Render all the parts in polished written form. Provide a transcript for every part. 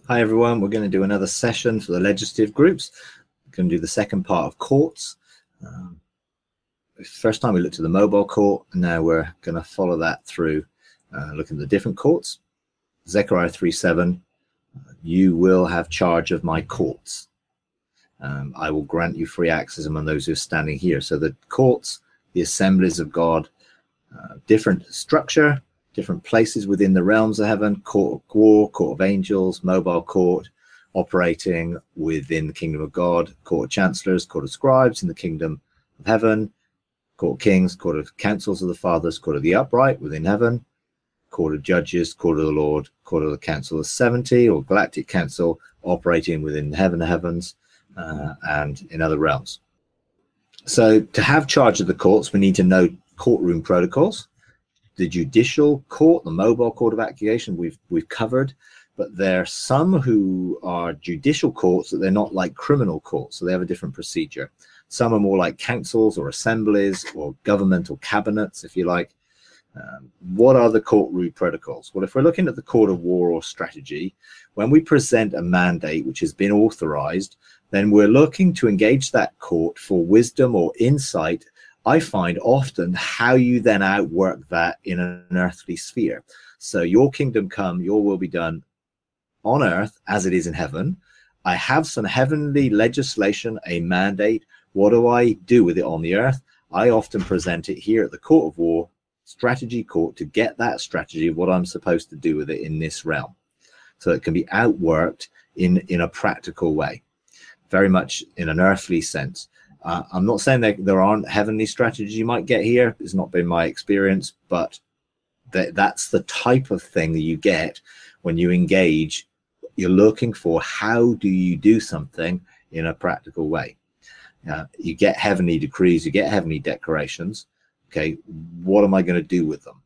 Hi everyone, we're going to do another session for the legislative groups. We're going to do the second part of courts. First time we looked at the mobile court, and now we're going to follow that through looking at the different courts. Zechariah 3:7, you will have charge of my courts. I will grant you free access among those who are standing here. So the courts, the assemblies of God, different structure, different places within the realms of heaven: court of war, court of angels, mobile court, operating within the kingdom of God, court of chancellors, court of scribes in the kingdom of heaven, court of kings, court of councils of the fathers, court of the upright within heaven, court of judges, court of the Lord, court of the council of 70 or galactic council, operating within heaven of heavens and in other realms. So to have charge of the courts, we need to know courtroom protocols. The judicial court, the mobile court of accusation, we've covered, but there are some who are judicial courts that they're not like criminal courts, so they have a different procedure. Some are more like councils or assemblies or governmental cabinets, if you like. What are the courtroom protocols? Well, if we're looking at the court of war or strategy, when we present a mandate which has been authorized, then we're looking to engage that court for wisdom or insight. I find often how you then outwork that in an earthly sphere. So your kingdom come, your will be done on earth as it is in heaven. I have some heavenly legislation, a mandate. What do I do with it on the earth? I often present it here at the court of war, strategy court, to get that strategy of what I'm supposed to do with it in this realm. So it can be outworked in a practical way, very much in an earthly sense. I'm not saying that there aren't heavenly strategies you might get here. It's not been my experience, but that's the type of thing that you get when you engage. You're looking for how do you do something in a practical way. You get heavenly decrees, you get heavenly declarations. Okay, what am I going to do with them?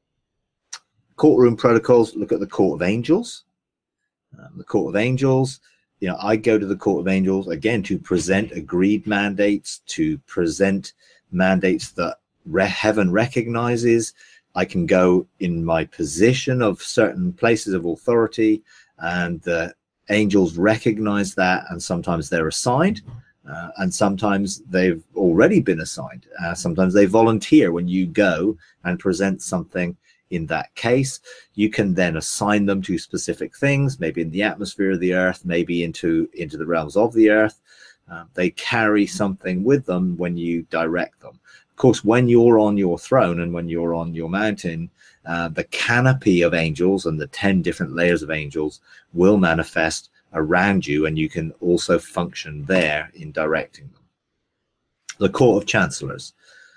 Courtroom protocols, look at the court of angels. The court of angels, I go to the court of angels again to present agreed mandates, to present mandates that heaven recognizes. I can go in my position of certain places of authority, and the angels recognize that, and sometimes they're assigned, and sometimes they've already been assigned. Sometimes they volunteer when you go and present something. In that case, you can then assign them to specific things, maybe in the atmosphere of the earth, maybe into the realms of the earth. They carry something with them when you direct them. Of course, when you're on your throne and when you're on your mountain, the canopy of angels and the 10 different layers of angels will manifest around you, and you can also function there in directing them. The court of chancellors.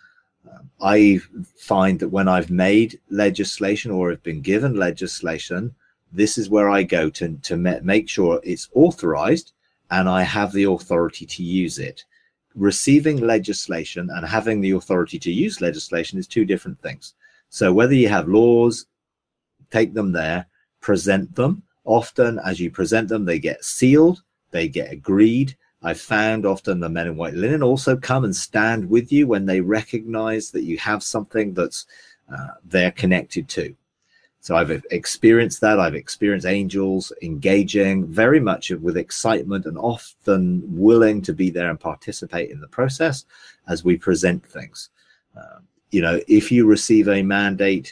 I find that when I've made legislation or have been given legislation, this is where I go to make sure it's authorized and I have the authority to use it. Receiving legislation and having the authority to use legislation is two different things. So whether you have laws, take them there, present them. Often as you present them, they get sealed, they get agreed. I've found often the men in white linen also come and stand with you when they recognize that you have something that's they're connected to. So I've experienced that. I've experienced angels engaging very much with excitement and often willing to be there and participate in the process as we present things. If you receive a mandate,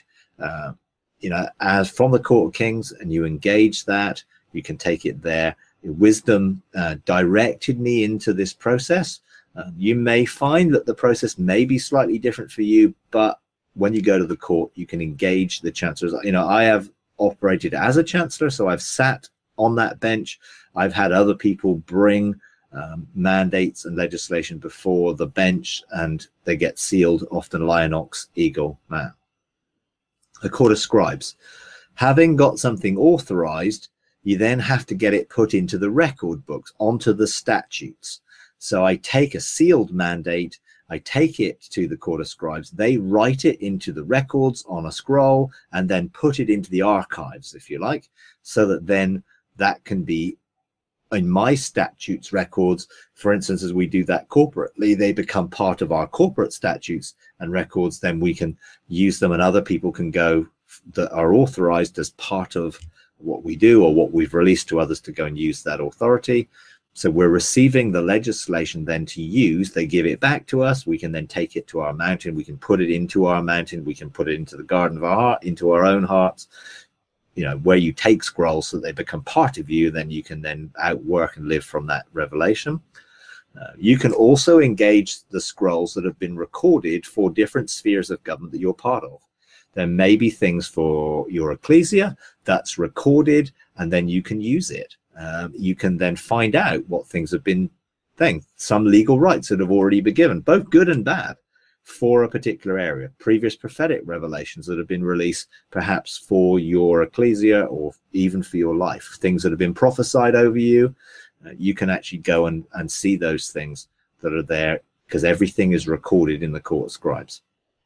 as from the Court of Kings and you engage that, you can take it there. Wisdom directed me into this process. You may find that the process may be slightly different for you, but when you go to the court, you can engage the chancellors. I have operated as a chancellor, so I've sat on that bench. I've had other people bring mandates and legislation before the bench, and they get sealed, often lion, ox, eagle, man. The court of scribes. Having got something authorized, you then have to get it put into the record books, onto the statutes. So I take a sealed mandate, I take it to the court of scribes, they write it into the records on a scroll and then put it into the archives, if you like, so that then that can be in my statutes records. For instance, as we do that corporately, they become part of our corporate statutes and records, then we can use them and other people can go that are authorized as part of what we do or what we've released to others to go and use that authority. So we're receiving the legislation then to use. They give it back to us. We can then take it to our mountain. We can put it into our mountain. We can put it into the garden of our heart, into our own hearts, where you take scrolls so that they become part of you. Then you can then outwork and live from that revelation. You can also engage the scrolls that have been recorded for different spheres of government that you're part of. There may be things for your ecclesia that's recorded, and then you can use it. You can then find out what things have been some legal rights that have already been given, both good and bad, for a particular area. Previous prophetic revelations that have been released perhaps for your ecclesia or even for your life. Things that have been prophesied over you. You can actually go and see those things that are there, because everything is recorded in the court of scribes.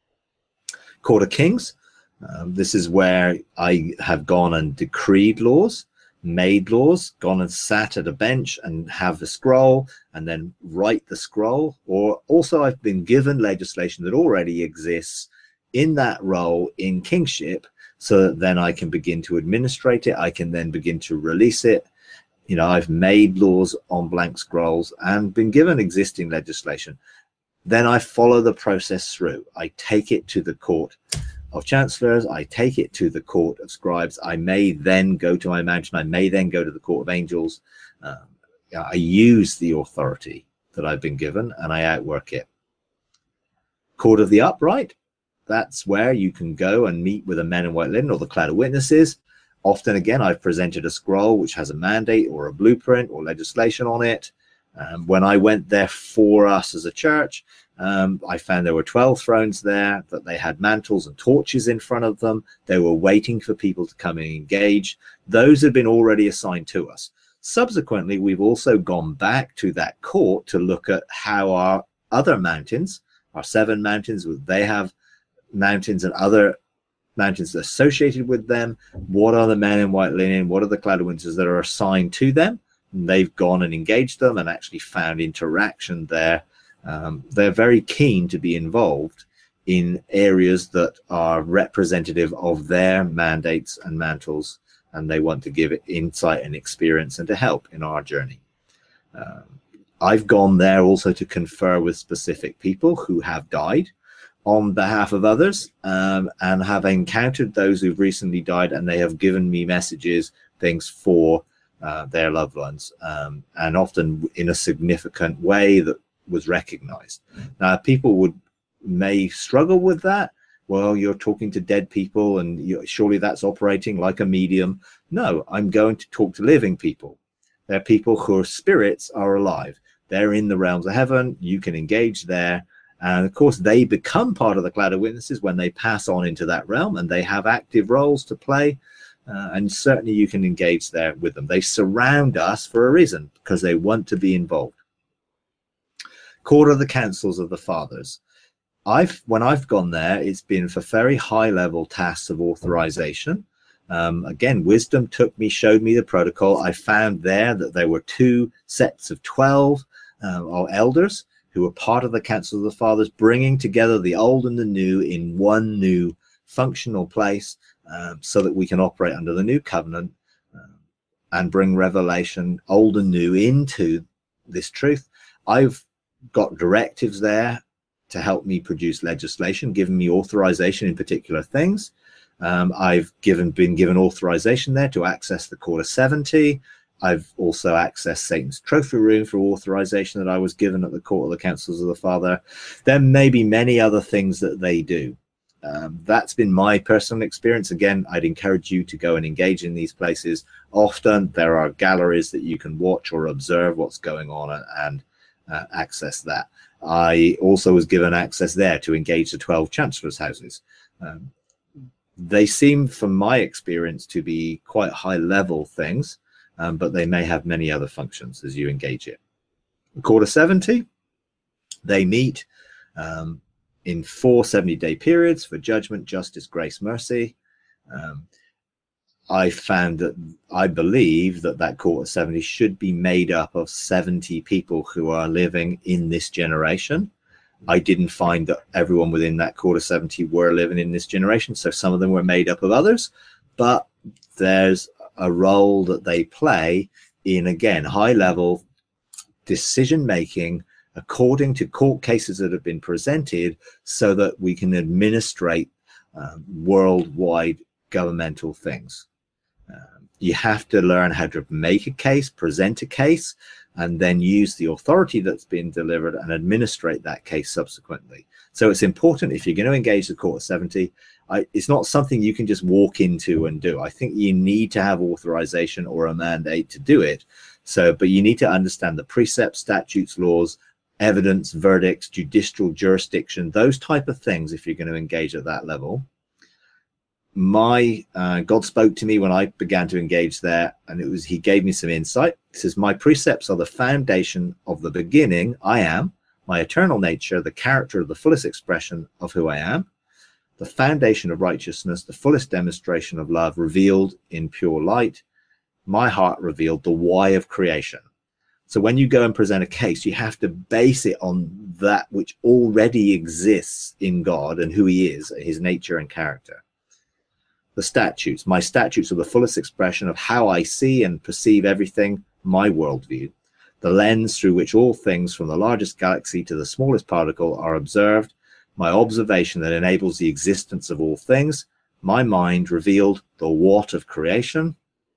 Court of kings. This is where I have gone and decreed laws, made laws, gone and sat at a bench and have the scroll and then write the scroll. Or also I've been given legislation that already exists in that role in kingship, so that then I can begin to administrate it. I can then begin to release it. I've made laws on blank scrolls and been given existing legislation. Then I follow the process through. I take it to the court of chancellors. I take it to the court of scribes. I may then go to my mountain. I may then go to the court of angels. I use the authority that I've been given and I outwork it. Court of the upright. That's where you can go and meet with the men in white linen or the cloud of witnesses. Often, again, I've presented a scroll which has a mandate or a blueprint or legislation on it. When I went there for us as a church, I found there were 12 thrones there, that they had mantles and torches in front of them. They were waiting for people to come and engage. Those had been already assigned to us. Subsequently, we've also gone back to that court to look at how our other mountains, our 7 mountains, they have mountains and other mountains associated with them. What are the men in white linen? What are the cloud of witnesses that are assigned to them? And they've gone and engaged them and actually found interaction there. They're very keen to be involved in areas that are representative of their mandates and mantles, and they want to give it insight and experience and to help in our journey. I've gone there also to confer with specific people who have died on behalf of others, and have encountered those who've recently died, and they have given me messages, things for their loved ones, and often in a significant way that was recognized. Now, people may struggle with that. Well, you're talking to dead people and surely that's operating like a medium. No, I'm going to talk to living people. They're people whose spirits are alive. They're in the realms of heaven. You can engage there. And of course, they become part of the cloud of witnesses when they pass on into that realm, and they have active roles to play. And certainly you can engage there with them. They surround us for a reason, because they want to be involved. Court of the councils of the fathers. When I've gone there, it's been for very high level tasks of authorization. Again, wisdom showed me the protocol. I found there that there were 2 sets of 12 elders who were part of the council of the fathers, bringing together the old and the new in one new functional place, so that we can operate under the new covenant and bring revelation, old and new, into this truth. I've got directives there to help me produce legislation, giving me authorization in particular things. I've been given authorization there to access the Court of 70. I've also accessed Satan's trophy room for authorization that I was given at the Court of the Councils of the Father. There may be many other things that they do. That's been my personal experience. Again, I'd encourage you to go and engage in these places. Often there are galleries that you can watch or observe what's going on and access that. I also was given access there to engage the 12 chancellors' houses. They seem, from my experience, to be quite high-level things, but they may have many other functions as you engage it. Court of 70, they meet in 4 70-day periods for judgment, justice, grace, mercy. I believe that Court of 70 should be made up of 70 people who are living in this generation. I didn't find that everyone within that Court of 70 were living in this generation, so some of them were made up of others, but there's a role that they play in, again, high level decision making according to court cases that have been presented, so that we can administrate worldwide governmental things. You have to learn how to make a case, present a case, and then use the authority that's been delivered and administrate that case subsequently. So it's important, if you're going to engage the Court of 70, it's not something you can just walk into and do. I think you need to have authorization or a mandate to do it. So, but you need to understand the precepts, statutes, laws, evidence, verdicts, judicial jurisdiction, those type of things if you're going to engage at that level. God spoke to me when I began to engage there, and he gave me some insight. He says, my precepts are the foundation of the beginning. I am my eternal nature, the character of the fullest expression of who I am, the foundation of righteousness, the fullest demonstration of love revealed in pure light. My heart revealed the why of creation. So when you go and present a case, you have to base it on that which already exists in God and who he is, his nature and character. The statutes, my statutes are the fullest expression of how I see and perceive everything, my worldview, the lens through which all things from the largest galaxy to the smallest particle are observed, my observation that enables the existence of all things, my mind revealed the what of creation,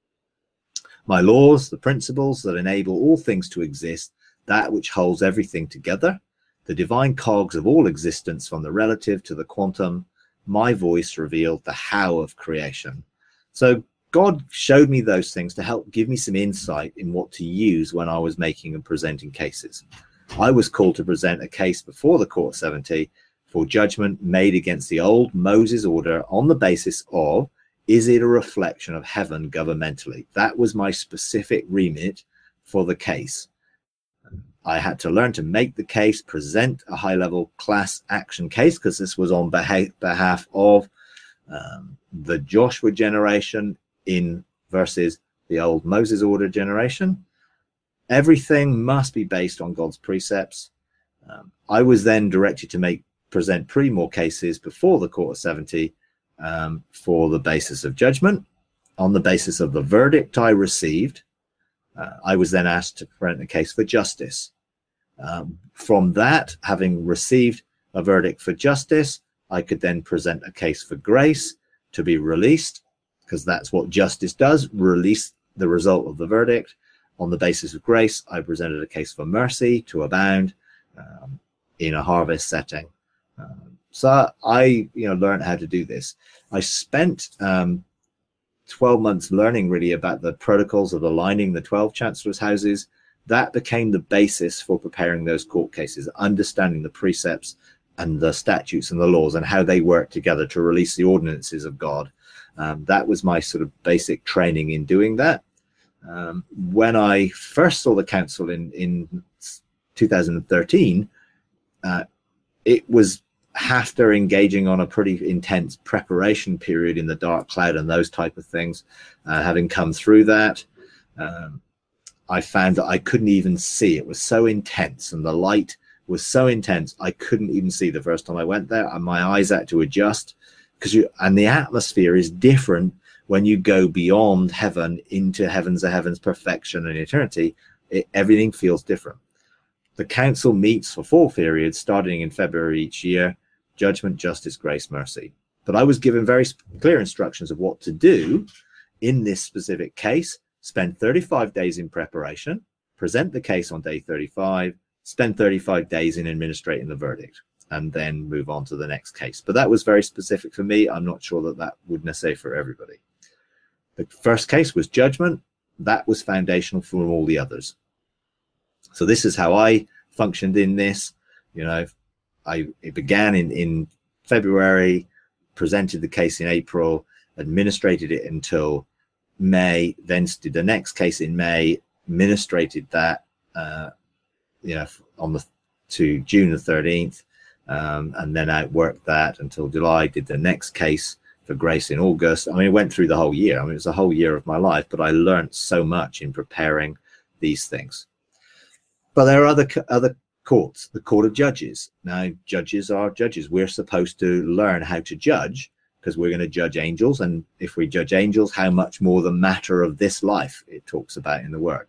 my laws, the principles that enable all things to exist, that which holds everything together, the divine cogs of all existence from the relative to the quantum, my voice revealed the how of creation. So God showed me those things to help give me some insight in what to use when I was making and presenting cases. I was called to present a case before the Court of 70 for judgment made against the old Moses order on the basis of, is it a reflection of heaven governmentally? That was my specific remit for the case. I had to learn to make the case, present a high-level class action case, because this was on behalf of the Joshua generation versus the old Moses order generation. Everything must be based on God's precepts. I was then directed to present 3 more cases before the Court of 70 for the basis of judgment. On the basis of the verdict I received, I was then asked to present a case for justice. From that, having received a verdict for justice, I could then present a case for grace to be released, because that's what justice does, release the result of the verdict. On the basis of grace, I presented a case for mercy to abound in a harvest setting. So I learned how to do this. I spent 12 months learning really about the protocols of aligning the 12 chancellors' houses. That became the basis for preparing those court cases, understanding the precepts and the statutes and the laws and how they work together to release the ordinances of God. That was my sort of basic training in doing that. When I first saw the council in 2013, it was after engaging on a pretty intense preparation period in the dark cloud and those type of things. Having come through that, I found that I couldn't even see. It was so intense, and the light was so intense I couldn't even see the first time I went there, and my eyes had to adjust, and the atmosphere is different when you go beyond heaven into heavens of heavens, perfection and eternity. Everything feels different. The council meets for 4 periods starting in February each year: judgment, justice, grace, mercy. But I was given very clear instructions of what to do in this specific case. Spend 35 days in preparation, present the case on day 35, spend 35 days in administrating the verdict, and then move on to the next case. But that was very specific for me. I'm not sure that that would necessarily for everybody. The first case was judgment. That was foundational for all the others. So this is how I functioned in this. It began in February, presented the case in April, administrated it until May, then did the next case in May, administrated that to June the 13th, and then outworked that until July, did the next case for grace in August. I mean, it went through the whole year. I mean, it was a whole year of my life, but I learned so much in preparing these things. But there are other courts, the Court of Judges. Now, judges are judges. We're supposed to learn how to judge because we're going to judge angels. And if we judge angels, how much more the matter of this life it talks about in the word.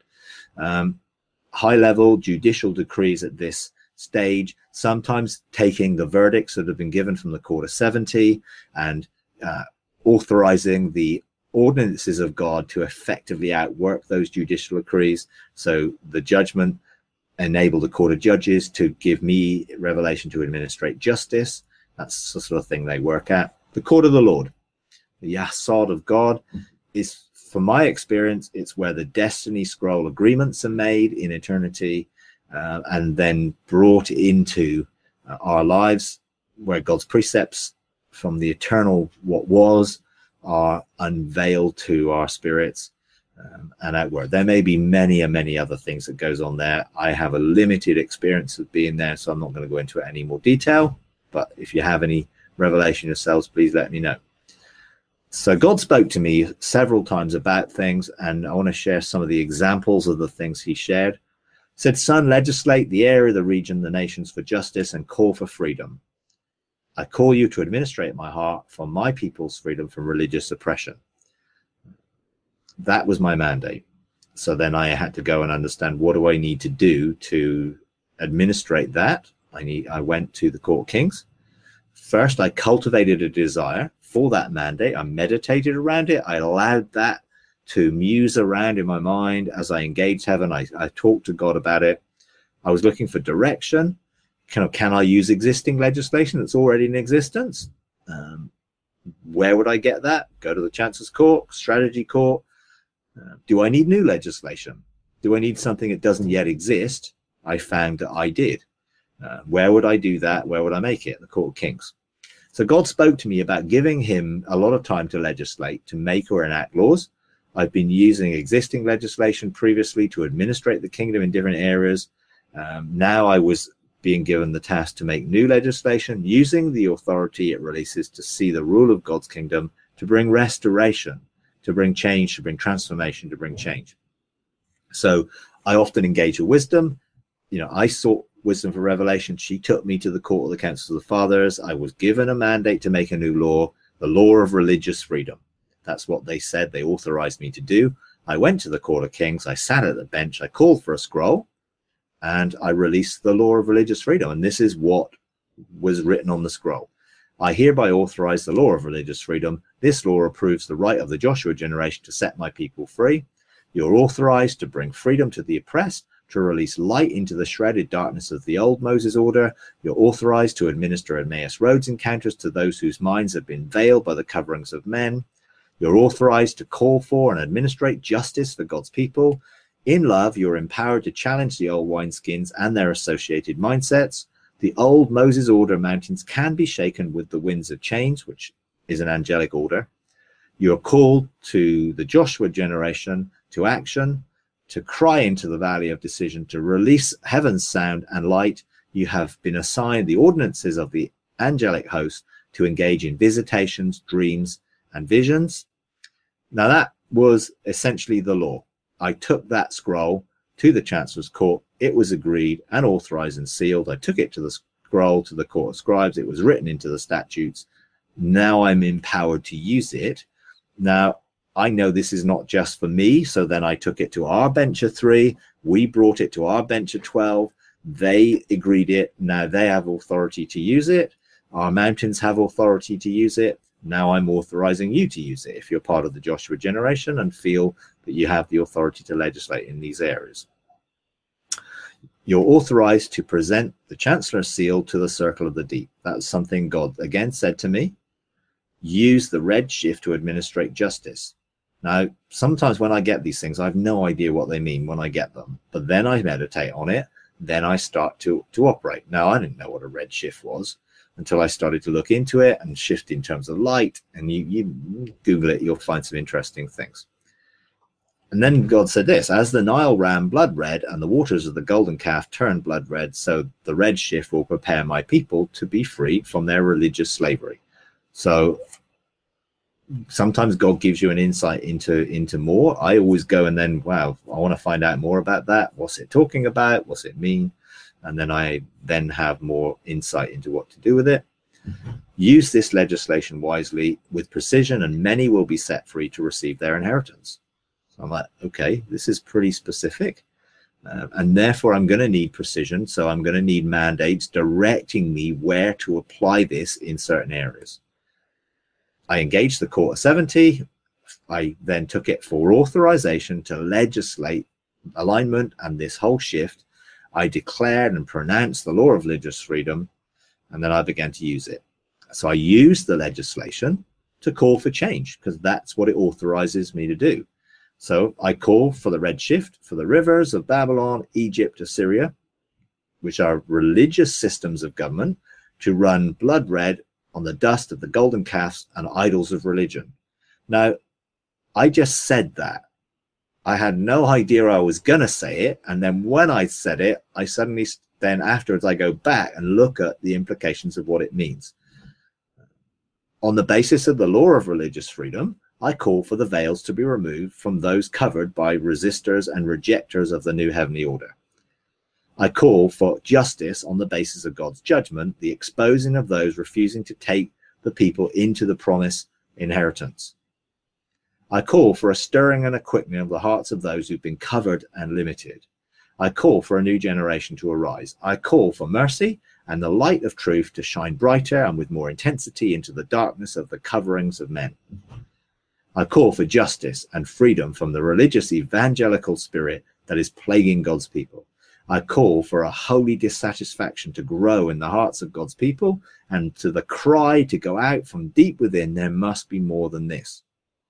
High level judicial decrees at this stage, sometimes taking the verdicts that have been given from the Court of 70 and authorizing the ordinances of God to effectively outwork those judicial decrees. So the judgment enabled the Court of Judges to give me revelation to administrate justice. That's the sort of thing they work at. The Court of the Lord, the Yasod of God, is, from my experience, it's where the destiny scroll agreements are made in eternity and then brought into our lives, where God's precepts from the eternal what was are unveiled to our spirits and outward. There may be many other things that goes on there. I have a limited experience of being there, so I'm not going to go into it any more detail. But if you have any revelation yourselves, please let me know. So God spoke to me several times about things, and I want to share some of the examples of the things he shared. Said, son, legislate the area, the region, the nations for justice and call for freedom. I call you to administrate my heart for my people's freedom from religious oppression. That was my mandate. So then I had to go and understand, what do I need to do to administrate that? I went to the Court of Kings. First, I cultivated a desire for that mandate. I meditated around it. I allowed that to muse around in my mind as I engaged heaven. I talked to God about it. I was looking for direction. Can I use existing legislation that's already in existence? Where would I get that? Go to the Chancellor's Court, Strategy Court. Do I need new legislation? Do I need something that doesn't yet exist? I found that I did. Where would I do that? Where would I make it? The Court of Kings. So God spoke to me about giving him a lot of time to legislate, to make or enact laws. I've been using existing legislation previously to administrate the kingdom in different areas. Now I was being given the task to make new legislation, using the authority it releases to see the rule of God's kingdom, to bring restoration, to bring change, to bring transformation, to bring change. So I often engage with wisdom. I sought wisdom for revelation. She took me to the Court of the Council of the Fathers. I was given a mandate to make a new law, the law of religious freedom. That's what they said they authorized me to do. I went to the Court of Kings. I sat at the bench. I called for a scroll, and I released the law of religious freedom. And this is what was written on the scroll. I hereby authorize the law of religious freedom. This law approves the right of the Joshua generation to set my people free. You're authorized to bring freedom to the oppressed, to release light into the shredded darkness of the old Moses order. You're authorized to administer Emmaus Roads encounters to those whose minds have been veiled by the coverings of men. You're authorized to call for and administrate justice for God's people. In love, you're empowered to challenge the old wineskins and their associated mindsets. The old Moses order mountains can be shaken with the winds of change, which is an angelic order. You're called to the Joshua generation to action, to cry into the valley of decision, to release heaven's sound and light. You have been assigned the ordinances of the angelic host to engage in visitations, dreams, and visions. Now that was essentially the law. I took that scroll to the Chancellor's Court. It was agreed and authorized and sealed. I took it to the scroll to the Court of Scribes. It was written into the statutes. Now I'm empowered to use it. Now, I know this is not just for me, so then I took it to our bench of 3. We brought it to our bench of 12. They agreed it. Now they have authority to use it. Our mountains have authority to use it. Now I'm authorizing you to use it if you're part of the Joshua generation and feel that you have the authority to legislate in these areas. You're authorized to present the Chancellor's seal to the circle of the deep. That's something God again said to me. Use the red shift to administrate justice. Now, sometimes when I get these things, I have no idea what they mean when I get them, but then I meditate on it. Then I start to operate. Now, I didn't know what a red shift was until I started to look into it, and shift in terms of light. And you Google it, you'll find some interesting things. And then God said this: as the Nile ran blood red and the waters of the golden calf turned blood red, so the red shift will prepare my people to be free from their religious slavery. So sometimes God gives you an insight into more. I always go and then, wow, I want to find out more about that. What's it talking about? What's it mean? And then I have more insight into what to do with it. Use this legislation wisely with precision, and many will be set free to receive their inheritance. So I'm like, okay, this is pretty specific. And therefore, I'm going to need precision. So I'm going to need mandates directing me where to apply this in certain areas. I engaged the Court of 70. I then took it for authorization to legislate alignment and this whole shift. I declared and pronounced the law of religious freedom, and then I began to use it. So I used the legislation to call for change, because that's what it authorizes me to do. So I call for the red shift for the rivers of Babylon, Egypt, Assyria, which are religious systems of government, to run blood red on the dust of the golden calves and idols of religion. Now, I just said that. I had no idea I was going to say it. And then when I said it, I suddenly, then afterwards, I go back and look at the implications of what it means. On the basis of the law of religious freedom, I call for the veils to be removed from those covered by resistors and rejectors of the new heavenly order. I call for justice on the basis of God's judgment, the exposing of those refusing to take the people into the promised inheritance. I call for a stirring and a quickening of the hearts of those who've been covered and limited. I call for a new generation to arise. I call for mercy and the light of truth to shine brighter and with more intensity into the darkness of the coverings of men. I call for justice and freedom from the religious evangelical spirit that is plaguing God's people. I call for a holy dissatisfaction to grow in the hearts of God's people, and to the cry to go out from deep within, there must be more than this.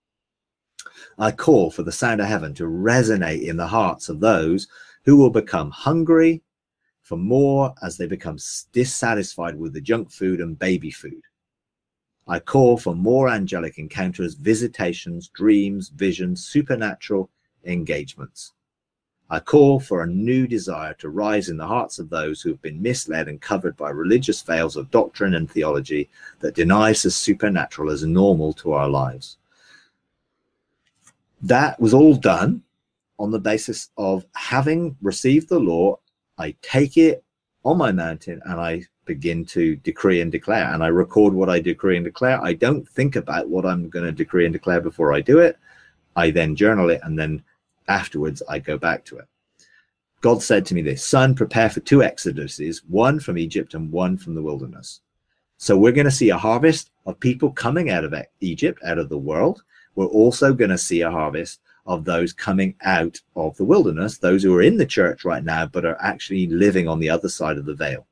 I call for the sound of heaven to resonate in the hearts of those who will become hungry for more as they become dissatisfied with the junk food and baby food. I call for more angelic encounters, visitations, dreams, visions, supernatural engagements. I call for a new desire to rise in the hearts of those who have been misled and covered by religious veils of doctrine and theology that denies the supernatural as normal to our lives. That was all done on the basis of having received the law. I take it on my mountain and I begin to decree and declare, and I record what I decree and declare. I don't think about what I'm going to decree and declare before I do it. I then journal it, and then afterwards I go back to it. God said to me this: son, prepare for 2 exoduses, one from Egypt and one from the wilderness. So we're going to see a harvest of people coming out of Egypt, out of the world. We're also going to see a harvest of those coming out of the wilderness, those who are in the church right now but are actually living on the other side of the veil.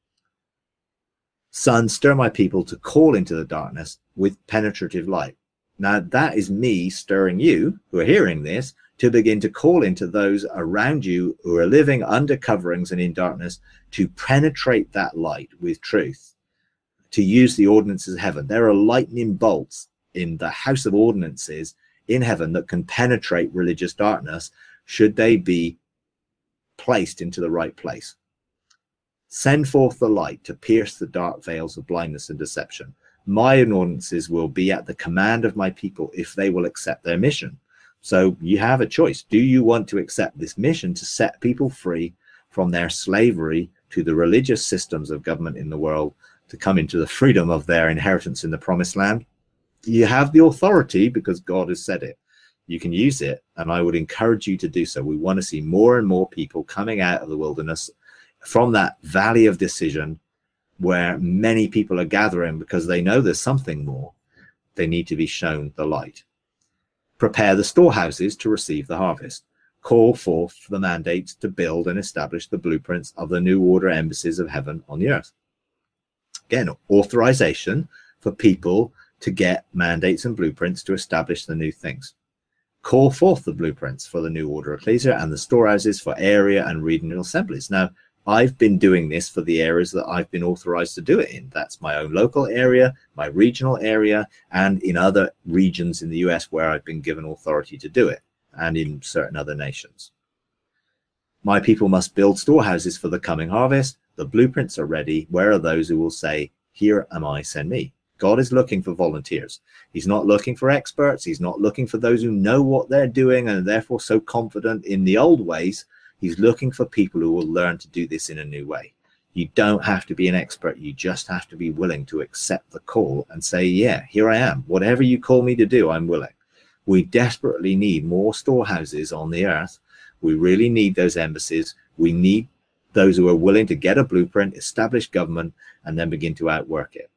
Son, stir my people to call into the darkness with penetrative light. Now that is me stirring you who are hearing this to begin to call into those around you who are living under coverings and in darkness, to penetrate that light with truth, to use the ordinances of heaven. There are lightning bolts in the house of ordinances in heaven that can penetrate religious darkness should they be placed into the right place. Send forth the light to pierce the dark veils of blindness and deception. My ordinances will be at the command of my people if they will accept their mission. So you have a choice. Do you want to accept this mission to set people free from their slavery to the religious systems of government in the world, to come into the freedom of their inheritance in the promised land? You have the authority because God has said it. You can use it, and I would encourage you to do so. We want to see more and more people coming out of the wilderness, from that valley of decision where many people are gathering because they know there's something more. They need to be shown the light. Prepare the storehouses to receive the harvest. Call forth the mandates to build and establish the blueprints of the new order embassies of heaven on the earth. Again, authorization for people to get mandates and blueprints to establish the new things. Call forth the blueprints for the new order ecclesia and the storehouses for area and regional assemblies. Now, I've been doing this for the areas that I've been authorized to do it in. That's my own local area, my regional area, and in other regions in the US where I've been given authority to do it, and in certain other nations. My people must build storehouses for the coming harvest. The blueprints are ready. Where are those who will say, "Here am I, send me"? God is looking for volunteers. He's not looking for experts. He's not looking for those who know what they're doing and are therefore so confident in the old ways. He's looking for people who will learn to do this in a new way. You don't have to be an expert. You just have to be willing to accept the call and say, yeah, here I am. Whatever you call me to do, I'm willing. We desperately need more storehouses on the earth. We really need those embassies. We need those who are willing to get a blueprint, establish government, and then begin to outwork it.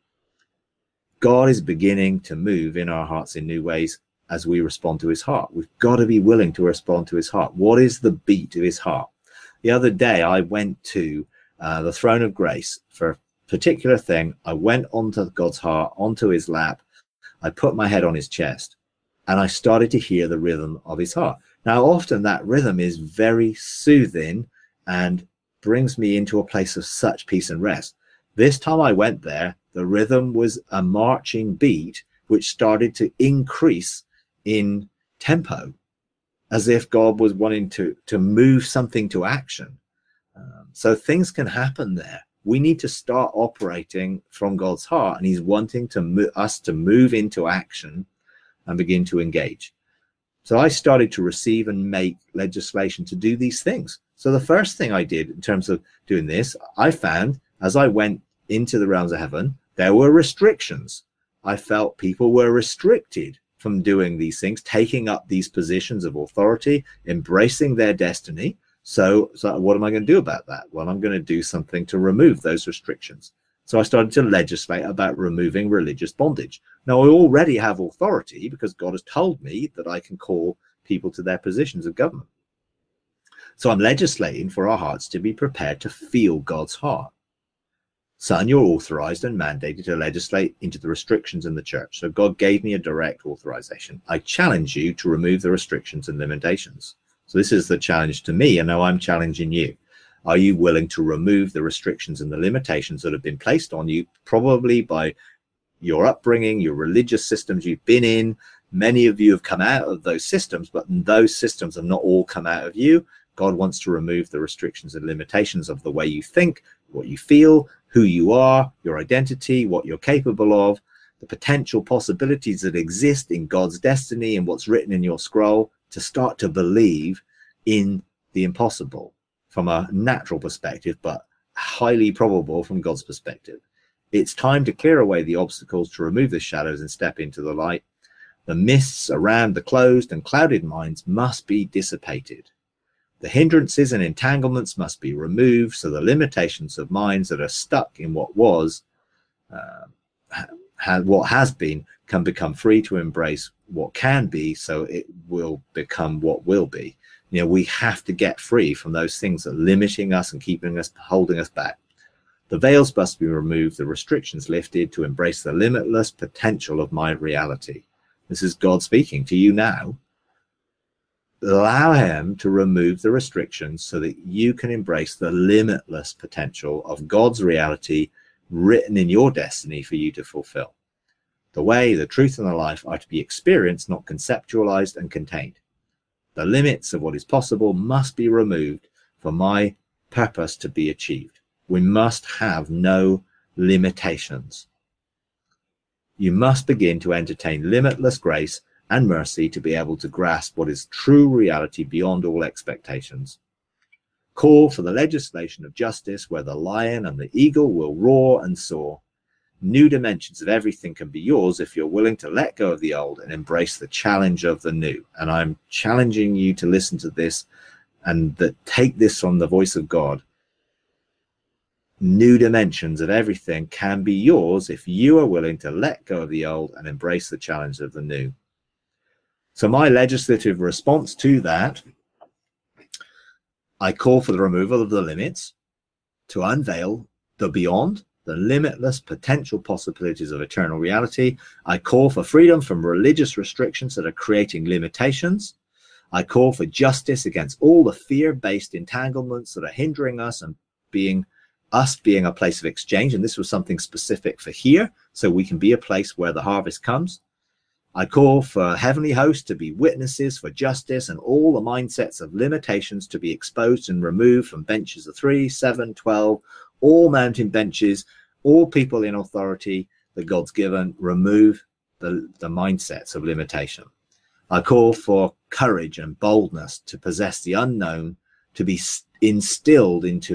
God is beginning to move in our hearts in new ways as we respond to his heart. We've got to be willing to respond to his heart. What is the beat of his heart? The other day, I went to the throne of grace for a particular thing. I went onto God's heart, onto his lap. I put my head on his chest, and I started to hear the rhythm of his heart. Now, often that rhythm is very soothing and brings me into a place of such peace and rest. This time I went there, the rhythm was a marching beat, which started to increase in tempo, as if God was wanting to move something to action. So things can happen there. We need to start operating from God's heart, and he's wanting us to move into action and begin to engage. So I started to receive and make legislation to do these things. So the first thing I did in terms of doing this, I found as I went into the realms of heaven, there were restrictions. I felt people were restricted from doing these things, taking up these positions of authority, embracing their destiny. So what am I going to do about that? Well, I'm going to do something to remove those restrictions. So I started to legislate about removing religious bondage. Now, I already have authority because God has told me that I can call people to their positions of government. So I'm legislating for our hearts to be prepared to feel God's heart. Son, you're authorized and mandated to legislate into the restrictions in the church. So God gave me a direct authorization. I challenge you to remove the restrictions and limitations. So this is the challenge to me, and now I'm challenging you. Are you willing to remove the restrictions and the limitations that have been placed on you, probably by your upbringing, your religious systems you've been in? Many of you have come out of those systems, but those systems have not all come out of you. God wants to remove the restrictions and limitations of the way you think, what you feel, who you are, your identity, what you're capable of, the potential possibilities that exist in God's destiny and what's written in your scroll, to start to believe in the impossible from a natural perspective, but highly probable from God's perspective. It's time to clear away the obstacles, to remove the shadows and step into the light. The mists around the closed and clouded minds must be dissipated. The hindrances and entanglements must be removed, so the limitations of minds that are stuck in what was, what has been, can become free to embrace what can be, so it will become what will be. You know, we have to get free from those things that are limiting us and keeping us, holding us back. The veils must be removed, the restrictions lifted, to embrace the limitless potential of my reality. This is God speaking to you now. Allow him to remove the restrictions so that you can embrace the limitless potential of God's reality written in your destiny for you to fulfill. The way, the truth, and the life are to be experienced, not conceptualized and contained. The limits of what is possible must be removed for my purpose to be achieved. We must have no limitations. You must begin to entertain limitless grace and mercy to be able to grasp what is true reality beyond all expectations. Call for the legislation of justice where the lion and the eagle will roar and soar. New dimensions of everything can be yours if you're willing to let go of the old and embrace the challenge of the new. And I'm challenging you to listen to this and that take this from the voice of God. New dimensions of everything can be yours if you are willing to let go of the old and embrace the challenge of the new. So my legislative response to that, I call for the removal of the limits to unveil the beyond, the limitless potential possibilities of eternal reality. I call for freedom from religious restrictions that are creating limitations. I call for justice against all the fear-based entanglements that are hindering us and being a place of exchange. And this was something specific for here, so we can be a place where the harvest comes. I call for heavenly hosts to be witnesses for justice and all the mindsets of limitations to be exposed and removed from benches of 3, 7, 12, all mountain benches, all people in authority that God's given. Remove the mindsets of limitation. I call for courage and boldness to possess the unknown, to be instilled into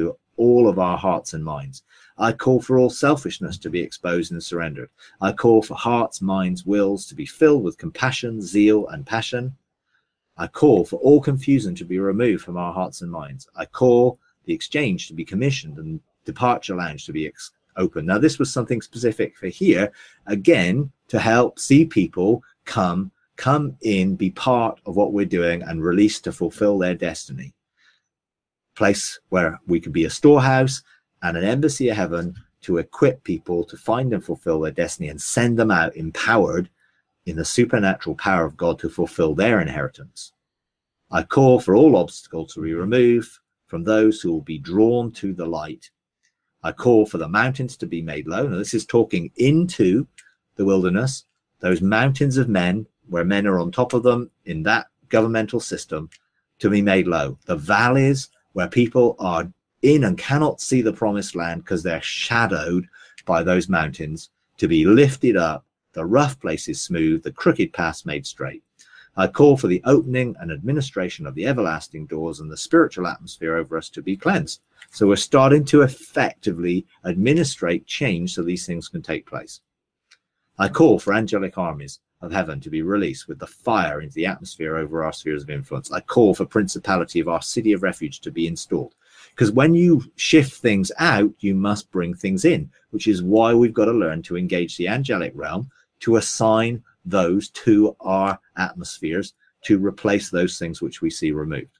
all of our hearts and minds. I call for all selfishness to be exposed and surrendered. I call for hearts, minds, wills to be filled with compassion, zeal, and passion. I call for all confusion to be removed from our hearts and minds. I call the exchange to be commissioned and departure lounge to be open. Now, this was something specific for here, again, to help see people come in, be part of what we're doing, and released to fulfill their destiny. Place where we could be a storehouse and an embassy of heaven to equip people to find and fulfill their destiny and send them out empowered in the supernatural power of God to fulfill their inheritance. I call for all obstacles to be removed from those who will be drawn to the light. I call for the mountains to be made low. Now, this is talking into the wilderness, those mountains of men, where men are on top of them in that governmental system, to be made low. The valleys where people are in and cannot see the promised land because they're shadowed by those mountains, to be lifted up, the rough places smooth, the crooked paths made straight. I call for the opening and administration of the everlasting doors and the spiritual atmosphere over us to be cleansed. So we're starting to effectively administrate change so these things can take place. I call for angelic armies of heaven to be released with the fire into the atmosphere over our spheres of influence. I call for principality of our city of refuge to be installed. Because when you shift things out, you must bring things in, which is why we've got to learn to engage the angelic realm to assign those to our atmospheres to replace those things which we see removed.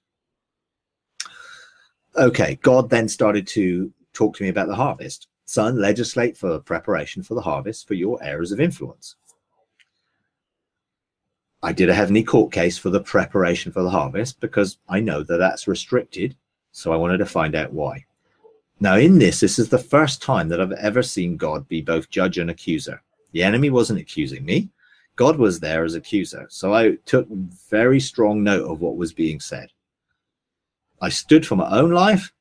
Okay, God then started to talk to me about the harvest. Son, legislate for preparation for the harvest for your areas of influence. I did a heavenly court case for the preparation for the harvest because I know that that's restricted. So I wanted to find out why. Now in this is the first time that I've ever seen God be both judge and accuser. The enemy wasn't accusing me. God was there as accuser. So I took very strong note of what was being said. I stood for my own life.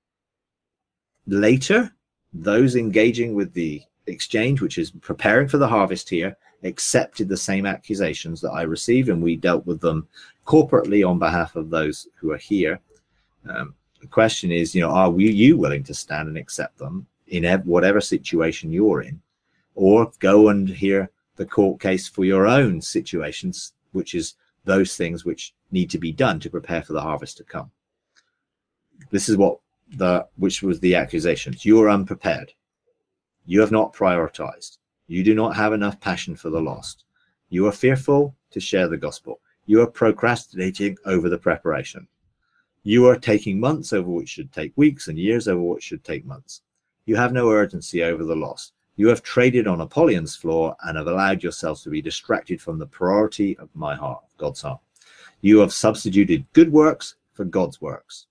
Later, those engaging with the exchange, which is preparing for the harvest here, accepted the same accusations that I received, and we dealt with them corporately on behalf of those who are here. The question is, are you willing to stand and accept them in whatever situation you're in, or go and hear the court case for your own situations, which is those things which need to be done to prepare for the harvest to come. This is which was the accusations. You are unprepared. You have not prioritized. You do not have enough passion for the lost. You are fearful to share the gospel. You are procrastinating over the preparation. You are taking months over what should take weeks and years over what should take months. You have no urgency over the lost. You have traded on Apollyon's floor and have allowed yourselves to be distracted from the priority of my heart, God's heart. You have substituted good works for God's works.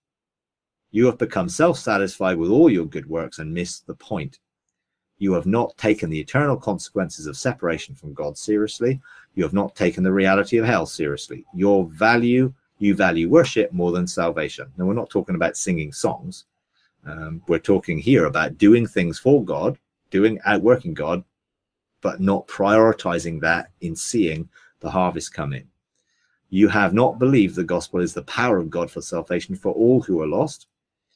You have become self-satisfied with all your good works and missed the point. You have not taken the eternal consequences of separation from God seriously. You have not taken the reality of hell seriously. You value worship more than salvation. Now, we're not talking about singing songs. We're talking here about doing things for God, outworking God, but not prioritizing that in seeing the harvest come in. You have not believed the gospel is the power of God for salvation for all who are lost.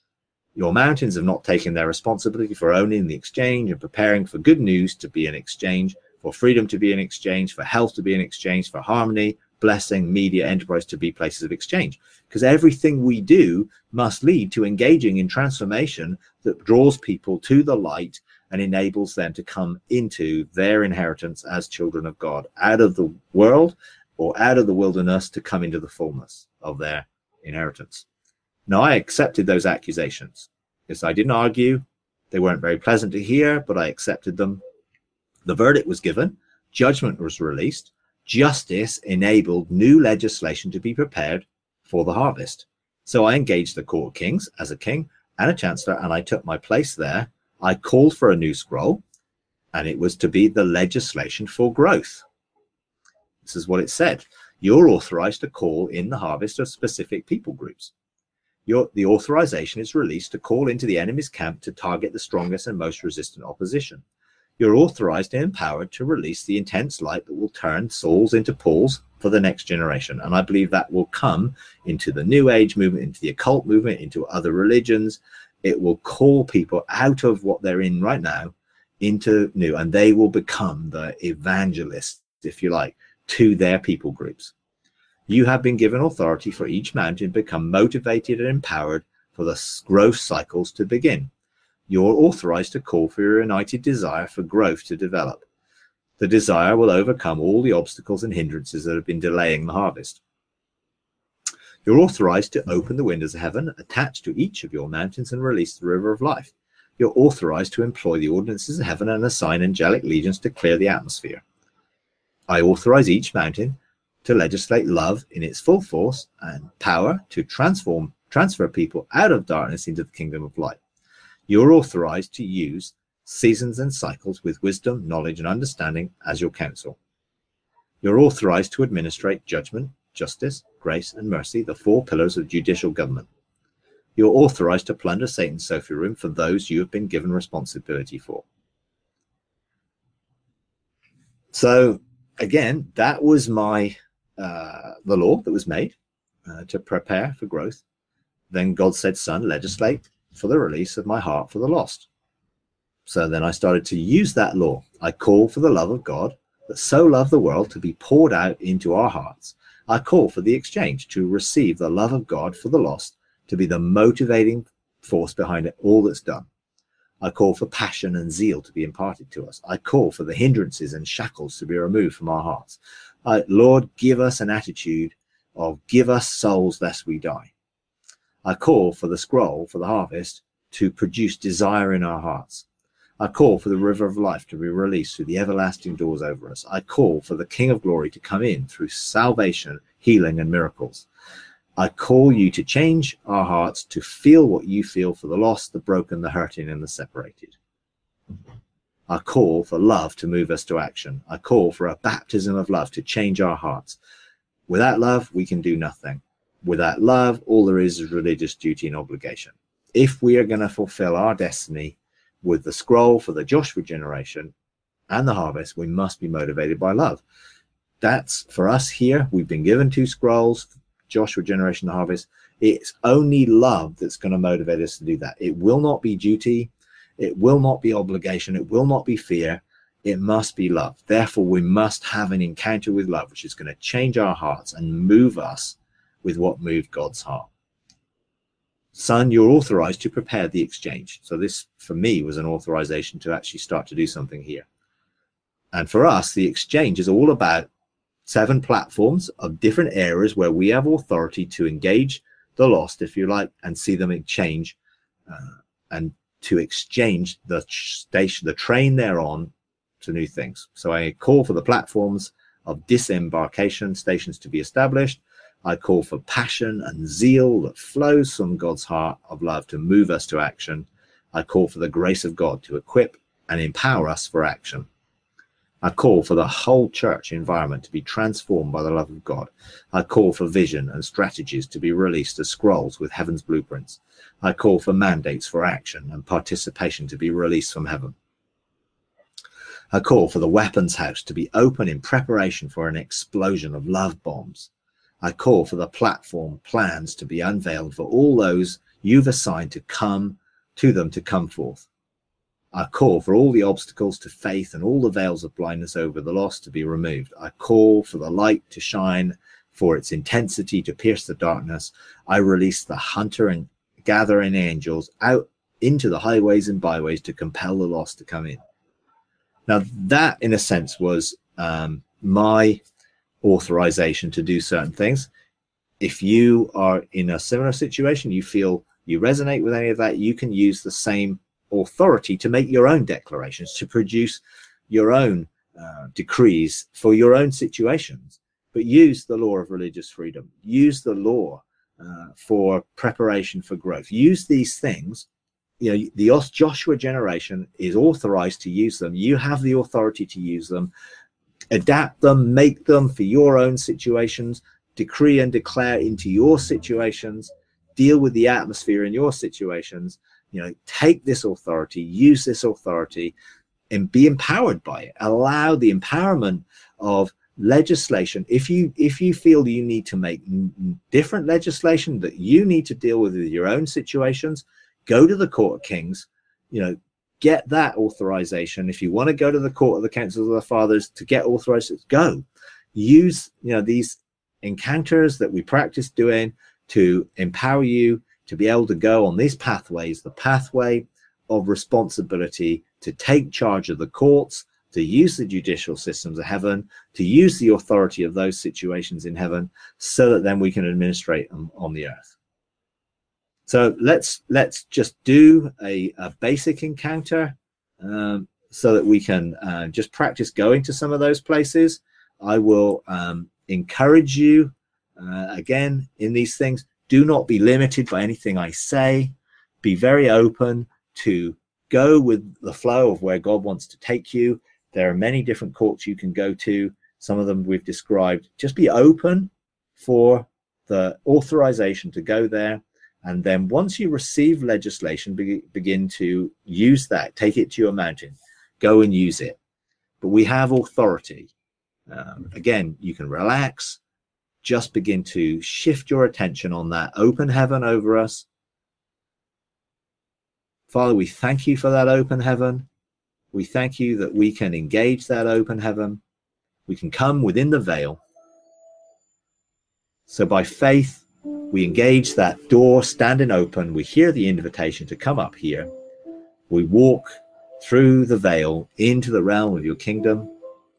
Your mountains have not taken their responsibility for owning the exchange and preparing for good news to be an exchange, for freedom to be an exchange, for health to be an exchange, for harmony, blessing, media, enterprise to be places of exchange. Because everything we do must lead to engaging in transformation that draws people to the light and enables them to come into their inheritance as children of God, out of the world or out of the wilderness to come into the fullness of their inheritance. Now, I accepted those accusations. Yes, I didn't argue. They weren't very pleasant to hear, but I accepted them. The verdict was given. Judgment was released. Justice enabled new legislation to be prepared for the harvest. So I engaged the court of kings as a king and a chancellor, and I took my place there. I called for a new scroll, and it was to be the legislation for growth. This is what it said. You're authorized to call in the harvest of specific people groups. The authorization is released to call into the enemy's camp to target the strongest and most resistant opposition. You're authorized and empowered to release the intense light that will turn Sauls into Pauls for the next generation. And I believe that will come into the New Age movement, into the occult movement, into other religions, It will call people out of what they're in right now into new, and they will become the evangelists, if you like, to their people groups. You have been given authority for each mountain to become motivated and empowered for the growth cycles to begin. You're authorized to call for your united desire for growth to develop. The desire will overcome all the obstacles and hindrances that have been delaying the harvest. You're authorized to open the windows of heaven, attach to each of your mountains, and release the river of life. You're authorized to employ the ordinances of heaven and assign angelic legions to clear the atmosphere. I authorize each mountain to legislate love in its full force and power to transfer people out of darkness into the kingdom of light. You're authorized to use seasons and cycles with wisdom, knowledge, and understanding as your counsel. You're authorized to administrate judgment, justice, grace, and mercy, the four pillars of judicial government. You're authorized to plunder Satan's Sophia room for those you have been given responsibility for. So again, that was my the law that was made to prepare for growth. Then God said, son, legislate for the release of my heart for the lost. So then I started to use that law. I call for the love of God that so loved the world to be poured out into our hearts. I call for the exchange to receive the love of God for the lost to be the motivating force behind it, all that's done. I call for passion and zeal to be imparted to us. I call for the hindrances and shackles to be removed from our hearts. Lord, give us an attitude of give us souls lest we die. I call for the scroll for the harvest to produce desire in our hearts. I call for the river of life to be released through the everlasting doors over us. I call for the King of Glory to come in through salvation, healing, and miracles. I call you to change our hearts to feel what you feel for the lost, the broken, the hurting, and the separated. I call for love to move us to action. I call for a baptism of love to change our hearts. Without love, we can do nothing. Without love, all there is religious duty and obligation. If we are going to fulfill our destiny with the scroll for the Joshua generation and the harvest, we must be motivated by love. That's for us here. We've been given 2 scrolls, Joshua generation, the harvest. It's only love that's going to motivate us to do that. It will not be duty. It will not be obligation. It will not be fear. It must be love. Therefore, we must have an encounter with love, which is going to change our hearts and move us with what moved God's heart. Son, you're authorized to prepare the exchange. So this, for me, was an authorization to actually start to do something here. And for us, the exchange is all about 7 platforms of different areas where we have authority to engage the lost, if you like, and see them exchange and to exchange the train they're on to new things. So I call for the platforms of disembarkation stations to be established. I call for passion and zeal that flows from God's heart of love to move us to action. I call for the grace of God to equip and empower us for action. I call for the whole church environment to be transformed by the love of God. I call for vision and strategies to be released as scrolls with heaven's blueprints. I call for mandates for action and participation to be released from heaven. I call for the weapons house to be open in preparation for an explosion of love bombs. I call for the platform plans to be unveiled for all those you've assigned to come forth. I call for all the obstacles to faith and all the veils of blindness over the lost to be removed. I call for the light to shine, for its intensity to pierce the darkness. I release the hunter and gathering angels out into the highways and byways to compel the lost to come in. Now that, in a sense, was my authorization to do certain things. If you are in a similar situation, you feel you resonate with any of that, you can use the same authority to make your own declarations, to produce your own decrees for your own situations, but use the law of religious freedom, use the law for preparation for growth, use these things. You know, the Joshua generation is authorized to use them. You have the authority to use them, adapt them, make them for your own situations, decree and declare into your situations, deal with the atmosphere in your situations. You know, take this authority, use this authority, and be empowered by it. Allow the empowerment of legislation. If you feel you need to make different legislation that you need to deal with your own situations, go to the Court of Kings, get that authorization. If you want to go to the Court of the Council of the Fathers to get authorization, go. Use these encounters that we practice doing to empower you to be able to go on these pathways, the pathway of responsibility to take charge of the courts, to use the judicial systems of heaven, to use the authority of those situations in heaven, so that then we can administrate them on the earth. So let's just do a basic encounter so that we can just practice going to some of those places. I will encourage you again in these things. Do not be limited by anything I say. Be very open to go with the flow of where God wants to take you. There are many different courts you can go to. Some of them we've described. Just be open for the authorization to go there. And then once you receive legislation, begin to use that. Take it to your mountain. Go and use it. But we have authority. Again, you can relax. Just begin to shift your attention on that open heaven over us. Father, we thank you for that open heaven. We thank you that we can engage that open heaven. We can come within the veil. So by faith, we engage that door standing open. We hear the invitation to come up here. We walk through the veil into the realm of your kingdom.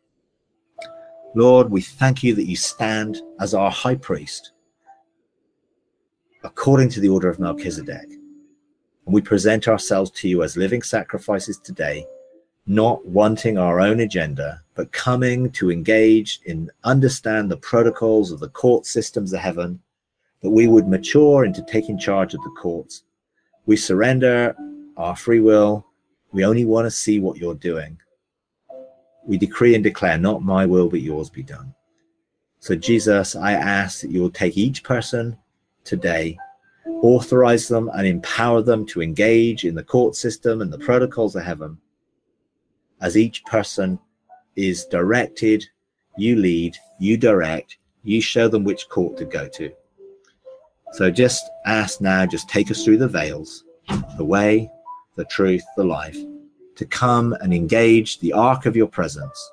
Lord, we thank you that you stand as our high priest according to the order of Melchizedek. And we present ourselves to you as living sacrifices today, not wanting our own agenda, but coming to engage and understand the protocols of the court systems of heaven, that we would mature into taking charge of the courts. We surrender our free will. We only want to see what you're doing. We decree and declare, not my will, but yours be done. So Jesus, I ask that you will take each person today, authorize them and empower them to engage in the court system and the protocols of heaven. As each person is directed, you lead, you direct, you show them which court to go to. So just ask now, just take us through the veils, the way, the truth, the life, to come and engage the ark of your presence.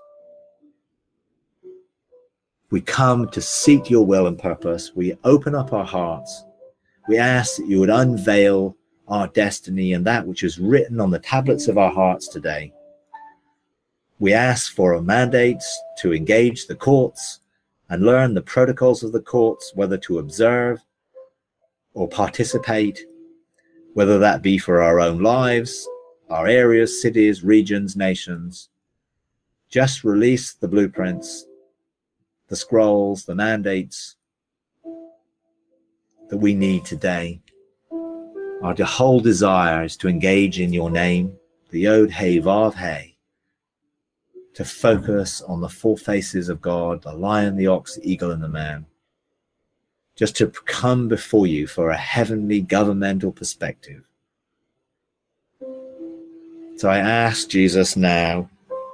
We come to seek your will and purpose. We open up our hearts. We ask that you would unveil our destiny and that which is written on the tablets of our hearts today. We ask for a mandate to engage the courts and learn the protocols of the courts, whether to observe or participate, whether that be for our own lives, our areas, cities, regions, nations. Just release the blueprints, the scrolls, the mandates that we need today. Our whole desire is to engage in your name, the Yod Hey Vav Hey, to focus on the four faces of God, the lion, the ox, the eagle, and the man. Just to come before you for a heavenly governmental perspective. So I ask Jesus now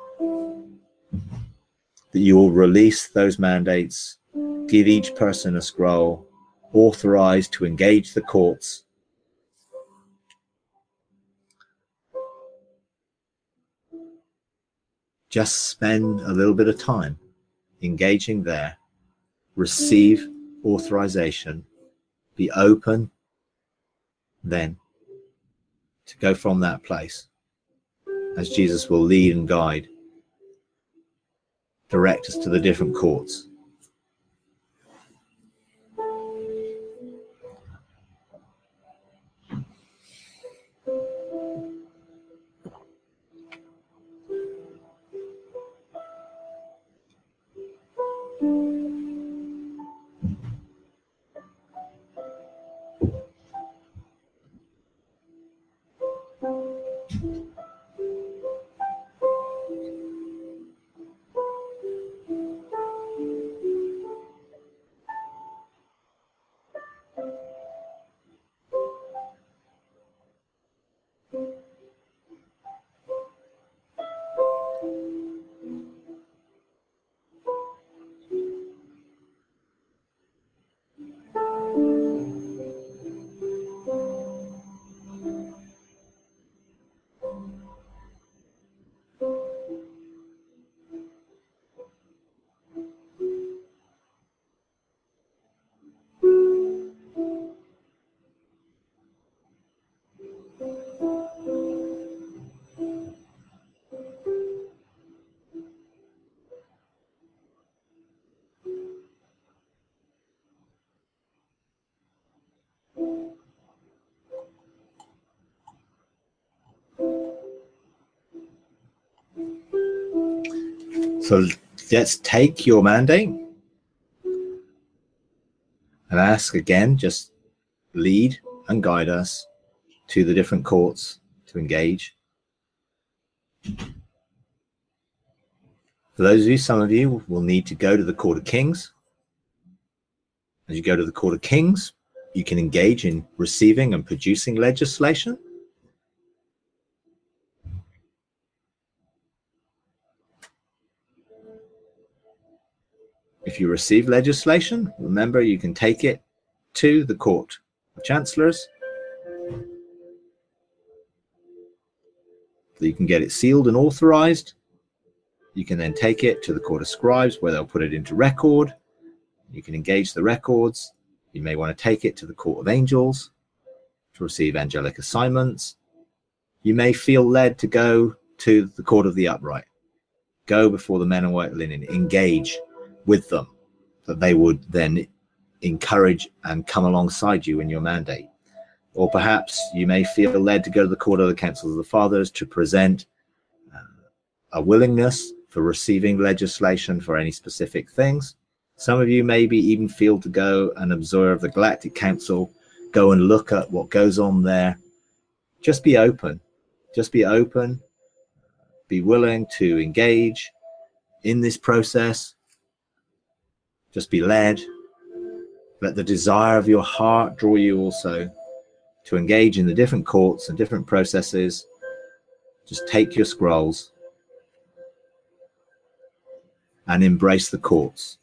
that you will release those mandates, give each person a scroll, authorized to engage the courts. Just spend a little bit of time engaging there, receive authorization, be open then to go from that place as Jesus will lead and guide, direct us to the different courts. So let's take your mandate and ask again, just lead and guide us to the different courts to engage. For those of you, some of you will need to go to the Court of Kings. As you go to the Court of Kings, you can engage in receiving and producing legislation. If you receive legislation, remember you can take it to the Court of Chancellors. So you can get it sealed and authorized. You can then take it to the Court of Scribes, where they'll put it into record. You can engage the records. You may want to take it to the Court of Angels to receive angelic assignments. You may feel led to go to the Court of the Upright. Go before the men in white linen. Engage with them, that they would then encourage and come alongside you in your mandate. Or perhaps you may feel led to go to the Court of the Councils of the Fathers to present a willingness for receiving legislation for any specific things. Some of you maybe even feel to go and observe the Galactic Council, go and look at what goes on there. Just be open. Just be open. Be willing to engage in this process. Just be led. Let the desire of your heart draw you also to engage in the different courts and different processes. Just take your scrolls and embrace the courts.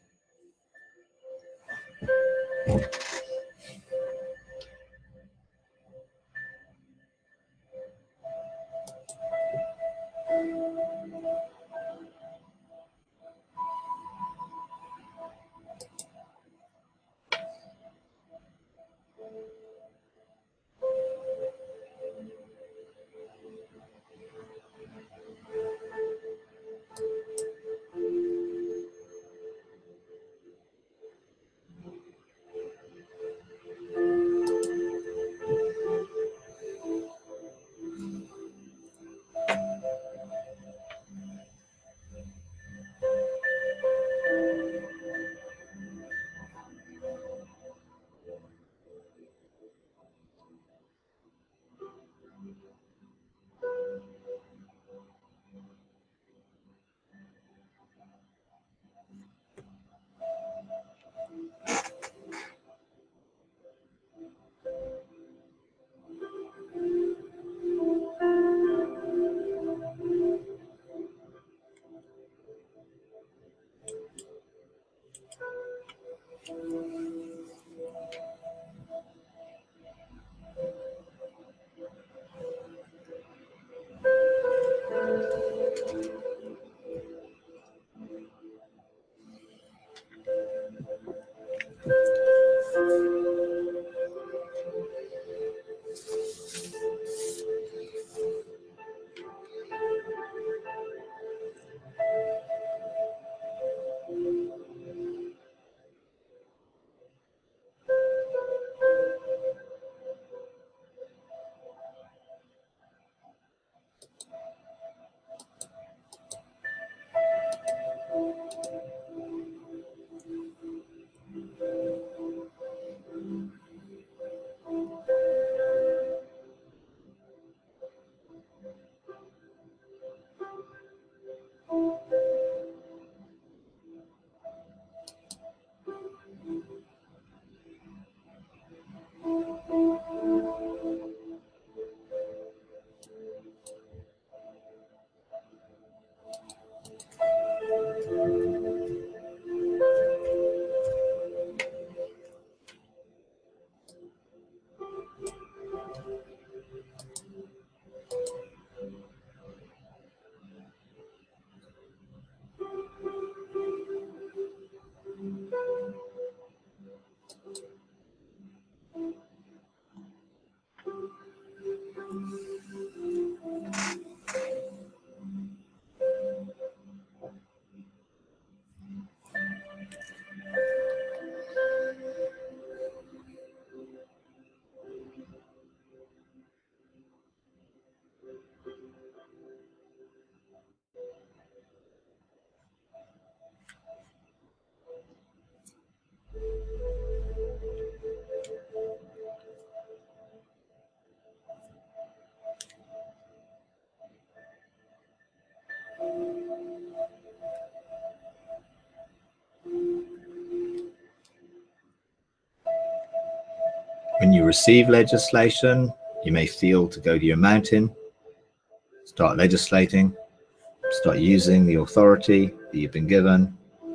receive legislation, you may feel to go to your mountain, start legislating, start using the authority that you've been given.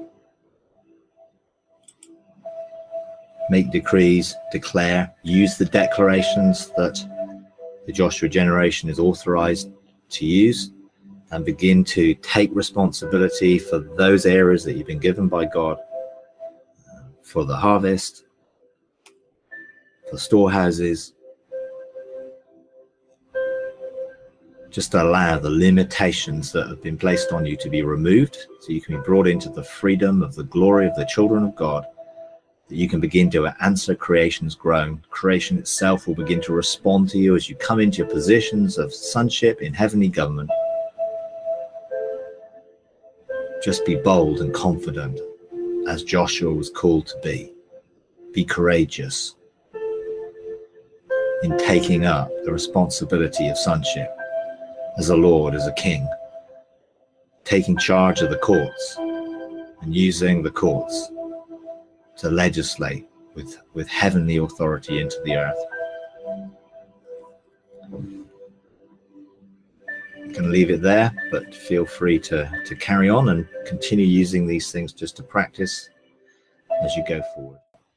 Make decrees, declare, use the declarations that the Joshua generation is authorized to use, and begin to take responsibility for those areas that you've been given by God, for the harvest, for storehouses. Just allow the limitations that have been placed on you to be removed, so you can be brought into the freedom of the glory of the children of God, that you can begin to answer creation's groan. Creation itself will begin to respond to you as you come into your positions of sonship in heavenly government. Just be bold and confident, as Joshua was called to be. Be courageous in taking up the responsibility of sonship as a lord, as a king, taking charge of the courts and using the courts to legislate with heavenly authority into the earth. You can leave it there, but feel free to carry on and continue using these things just to practice as you go forward.